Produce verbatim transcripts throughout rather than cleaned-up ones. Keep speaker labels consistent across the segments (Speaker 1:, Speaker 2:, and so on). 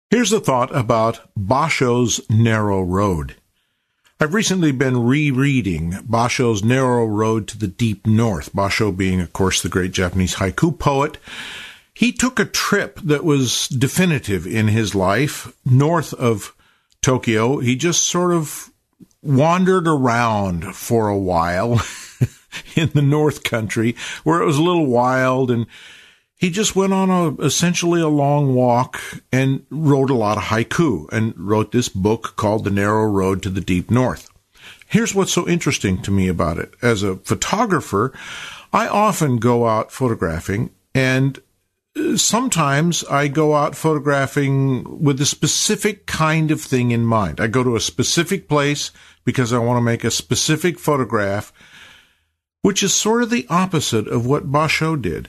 Speaker 1: Here's a thought about Basho's Narrow Road. I've recently been rereading Basho's Narrow Road to the Deep North, Basho being, of course, the great Japanese haiku poet. He took a trip that was definitive in his life north of Tokyo. He just sort of wandered around for a while in the North Country, where it was a little wild, and he just went on a essentially a long walk and wrote a lot of haiku and wrote this book called The Narrow Road to the Deep North. Here's what's so interesting to me about it. As a photographer, I often go out photographing, and sometimes I go out photographing with a specific kind of thing in mind. I go to a specific place because I want to make a specific photograph, which is sort of the opposite of what Basho did.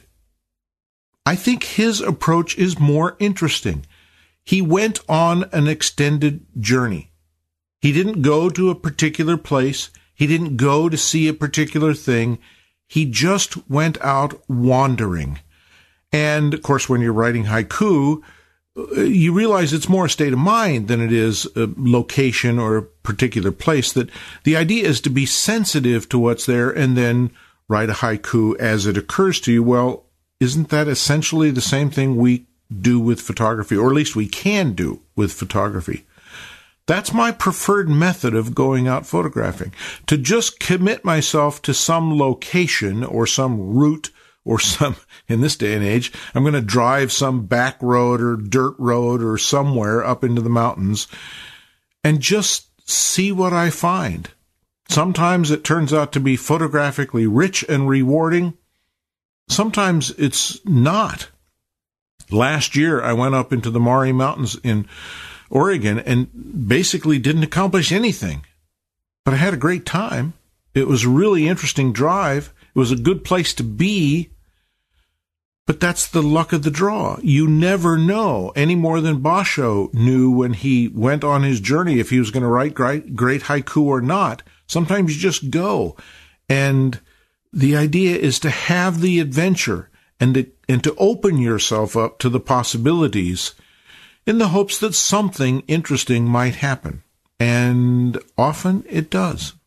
Speaker 1: I think his approach is more interesting. He went on an extended journey. He didn't go to a particular place. He didn't go to see a particular thing. He just went out wandering. And, of course, when you're writing haiku, you realize it's more a state of mind than it is a location or a particular place. That the idea is to be sensitive to what's there and then write a haiku as it occurs to you. Well, isn't that essentially the same thing we do with photography, or at least we can do with photography? That's my preferred method of going out photographing, to just commit myself to some location or some route or some, in this day and age, I'm going to drive some back road or dirt road or somewhere up into the mountains and just see what I find. Sometimes it turns out to be photographically rich and rewarding. Sometimes it's not. Last year, I went up into the Maury Mountains in Oregon and basically didn't accomplish anything. But I had a great time. It was a really interesting drive. It was a good place to be. But that's the luck of the draw. You never know, any more than Basho knew when he went on his journey if he was going to write great, great haiku or not. Sometimes you just go. And the idea is to have the adventure and to, and to open yourself up to the possibilities in the hopes that something interesting might happen. And often it does.